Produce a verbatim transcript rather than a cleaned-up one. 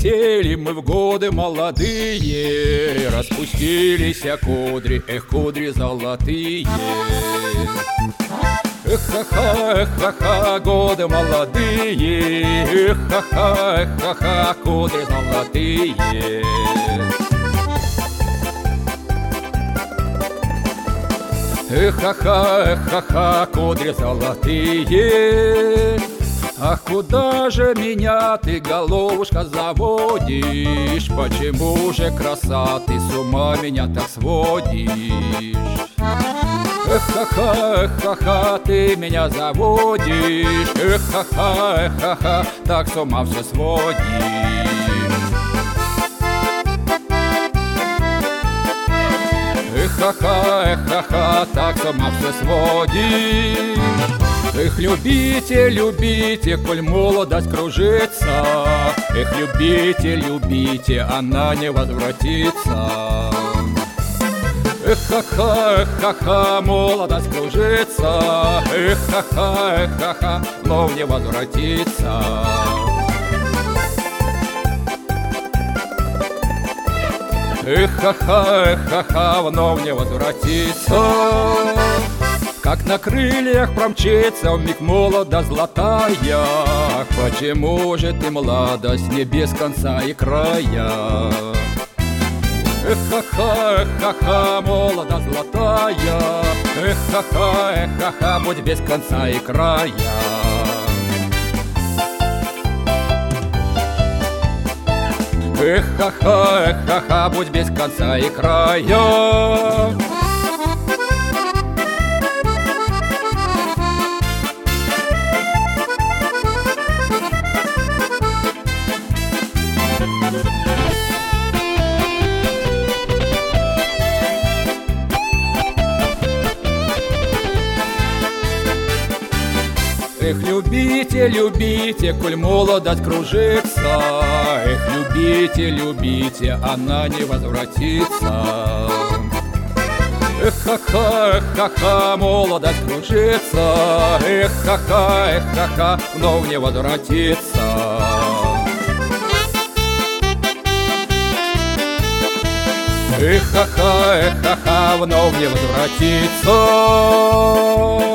Прилетели мы в годы молодые, распустились кудри, эх, кудри золотые. Эх, ха-ха, эх, ха-ха, годы молодые, эх, ха-ха, эх, ха-ха, кудри золотые. Эх, ха-ха, эх, ха-ха, кудри золотые. Ах, куда же меня ты, головушка, заводишь? Почему же, краса, ты с ума меня так сводишь? Эх, ха-ха, эх, ха-ха, ты меня заводишь. Эх, ха-ха, эх, ха-ха, так с ума все сводишь. Эх, ха-ха, эх, ха-ха, так с ума все сводишь. Эх, любите, любите, коль молодость кружится. Эх, любите, любите, она не возвратится. Эх, ха-ха, эх, ха-ха, молодость кружится. Эх, ха-ха, эх, ха-ха, вновь не возвратится. Эх, ха-ха, эх, ха-ха, вновь не возвратится. Как на крыльях промчится вмиг молодость золотая. Почему же ты, младость, не без конца и края? Эх, ха-ха, эх, ха-ха, молодость золотая. Эх, ха-ха, эх, ха-ха, будь без конца и края. Эх, ха-ха, эх, ха-ха, будь без конца и края. Эх, любите, любите, коль молодость кружится. Эх, любите, любите, она не возвратится. Эх, ха-ха, эх, ха-ха, молодость кружится. Эх, ха-ха, эх, ха-ха, вновь не возвратится. Эх, ха-ха, эх, ха-ха, вновь не возвратится.